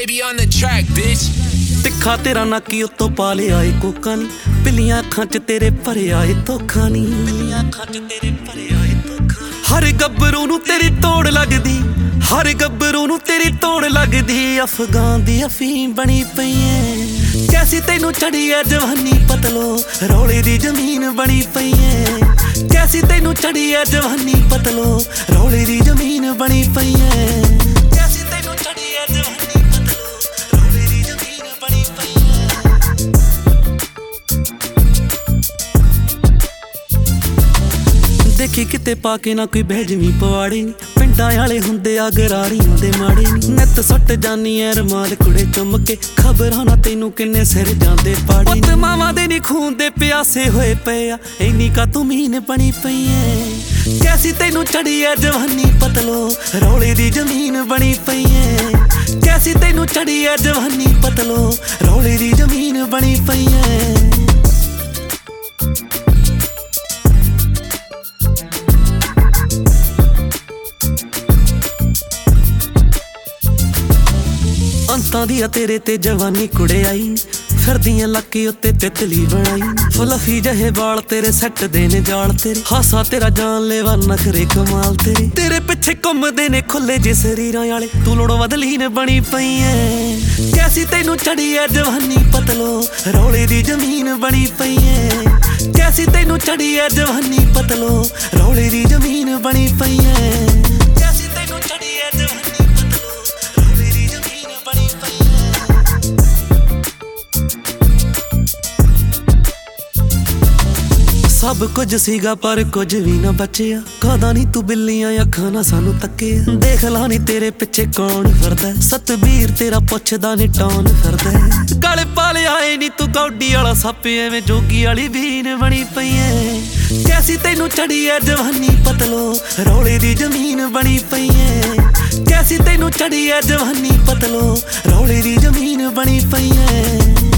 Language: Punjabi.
baby on the track, bitch. ਤਿੱਖਾ ਤੇਰਾ ਨਾਕੀ ਉੱਤੋਂ ਪਾ ਲਿਆ ਏ ਕੋਕਾ ਨੀ, ਪਿੱਲੀਆਂ ਅੱਖਾਂ 'ਚ ਤੇਰੇ ਭਰਿਆ ਏ ਧੋਖਾ ਨੀ, ਪਿੱਲੀਆਂ ਅੱਖਾਂ 'ਚ ਤੇਰੇ ਭਰਿਆ ਏ ਧੋਖਾ। ਹਰ ਗੱਭਰੂ ਨੂੰ ਤੇਰੀ ਤੋੜ ਲੱਗਦੀ, ਹਰ ਗੱਭਰੂ ਨੂੰ ਤੇਰੀ ਤੋੜ ਲੱਗਦੀ। ਅਫਗਾਨ ਦੀ ਅਫੀਮ ਬਣੀ ਪਈ ਐ, ਕੈਸੀ ਤੈਨੂੰ ਚੜੀ ਐ ਜਵਾਨੀ ਪਤਲੋ, ਰੌਲੇ ਦੀ ਜ਼ਮੀਨ ਬਣੀ ਪਈ ਐ। ਕੈਸੀ ਤੈਨੂੰ ਚੜੀ ਐ ਜਵਾਨੀ ਪਤਲੋ, ਰੌਲੇ ਦੀ ਜ਼ਮੀਨ ਬਣੀ ਪਈ ਐ। ਕੈਸੀ ਤੈਨੂੰ ਚੜੀ ਐ ਜਵਾਨੀ ਪਤਲੋ, ਰੌਲੇ ਦੀ ਜ਼ਮੀਨ ਬਣੀ ਪਈ ਐ। ਦੇਖੀ ਕਿਤੇ ਪਾ ਕੇ ਨਾ ਕੋਈ ਬਹਿਜਵੀਂ ਪਵਾੜੇ ਨੀ, ਪਿੰਡਾਂ ਵਾਲੇ ਹੁੰਦੇ ਆ ਗਰਾਰੀਆਂ ਦੇ ਮਾੜੇ ਨੀ। ਨਿੱਤ ਸੁੱਟ ਜਾਨੀ ਐ ਰਮਾਲ ਕੁੜੇ ਚੁੰਮ ਕੇ, ਖਬਰਾਂ ਨਾ ਤੈਨੂੰ ਕਿੰਨੇ ਸਿਰ ਜਾਂਦੇ ਪਾੜੇ। ਪੁੱਤ ਮਾਵਾਂ ਦੇ ਨੀ ਖੂਨ ਦੇ ਪਿਆਸੇ ਹੋਏ ਪਏ ਆ, ਇੰਨੀ ਕਾ ਤੂੰ ਮੀਨ ਬਣੀ ਪਈ ਐ। ਕੈਸੀ ਤੈਨੂੰ ਚੜੀ ਐ ਜਵਾਨੀ ਪਤਲੋ, ਰੌਲੇ ਦੀ ਜ਼ਮੀਨ ਬਣੀ ਪਈ ਐ। ਕੈਸੀ ਤੈਨੂੰ ਚੜੀ ਐ ਜਵਾਨੀ ਪਤਲੋ, ਰੌਲੇ ਦੀ ਜ਼ਮੀਨ ਬਣੀ ਪਈ ਐ। ਅੰਤਾਂ ਦੀ ਆ ਤੇਰੇ ਤੇ ਜਵਾਨੀ ਕੁੜੇ ਆਈ, ਫਿਰਦੀਆਂ ਲੱਕੀ ਉੱਤੇ ਤਿਤਲੀ ਬਣਾਈ। ਫਲਫੀ ਜਿਹੇ ਵਾਲ ਤੇਰੇ ਸੱਟ ਦੇ ਨੇ ਜਾਲ ਤੇਰੇ, ਹਾਸਾ ਤੇਰਾ ਜਾਨ ਲੈਵਾ ਨਖਰੇ ਕਮਾਲ ਤੇਰੇ। ਤੇਰੇ ਪਿੱਛੇ ਘੁੰਮਦੇ ਨੇ ਖੁੱਲੇ ਜੇ ਸਰੀਰਾਂ ਵਾਲੇ, ਤੂੰ ਲੋੜੋਂ ਬਦਲੀਨ ਬਣੀ ਪਈ ਐ। ਕੈਸੀ ਤੈਨੂੰ ਚੜੀ ਐ ਜਵਾਨੀ ਪਤਲੋ, ਰੌਲੇ ਦੀ ਜ਼ਮੀਨ ਬਣੀ ਪਈ ਐ। ਕੈਸੀ ਤੈਨੂੰ ਚੜੀ ਐ ਜਵਾਨੀ ਪਤਲੋ, ਰੌਲੇ ਦੀ ਜ਼ਮੀਨ ਬਣੀ ਪਈ ਐ। ਕੈਸੀ ਤੈਨੂੰ ਚੜੀ ਐ ਜਵਾਨੀ ਪਤਲੋ, ਰੌਲੇ ਦੀ ਜ਼ਮੀਨ ਬਣੀ ਪਈ ਐ। ਸਭ ਕੁਝ ਸੀਗਾ ਪਰ ਕੁਝ ਵੀ ਨਾ ਬਚਿਆ, ਕਦਾ ਨੀ ਤੂੰ ਬਿੱਲੀਆਂ ਅੱਖਾਂ ਨਾਲ ਸਾਨੂੰ ਤੱਕਿਆ। ਦੇਖ ਲਾ ਨੀ ਤੇਰੇ ਪਿੱਛੇ ਕੌਣ ਫਿਰਦਾ, ਸਤਬੀਰ ਤੇਰਾ ਪੁੱਛਦਾ ਨੀ ਟੌਨ ਫਿਰਦਾ। ਗਲ ਪਾ ਲਿਆ ਏ ਨੀ ਤੂੰ ਗੌਡੀ ਵਾਲਾ ਸੱਪ, ਐਵੇਂ ਜੋਗੀ ਵਾਲੀ ਬੀਨ ਬਣੀ ਪਈ ਐ। ਕੈਸੀ ਤੈਨੂੰ ਚੜੀ ਐ ਜਵਾਨੀ ਪਤਲੋ, ਰੌਲੇ ਦੀ ਜ਼ਮੀਨ ਬਣੀ ਪਈ ਐ। ਕੈਸੀ ਤੈਨੂੰ ਚੜੀ ਐ ਜਵਾਨੀ ਪਤਲੋ, ਰੌਲੇ ਦੀ ਜ਼ਮੀਨ ਬਣੀ ਪਈ ਐ।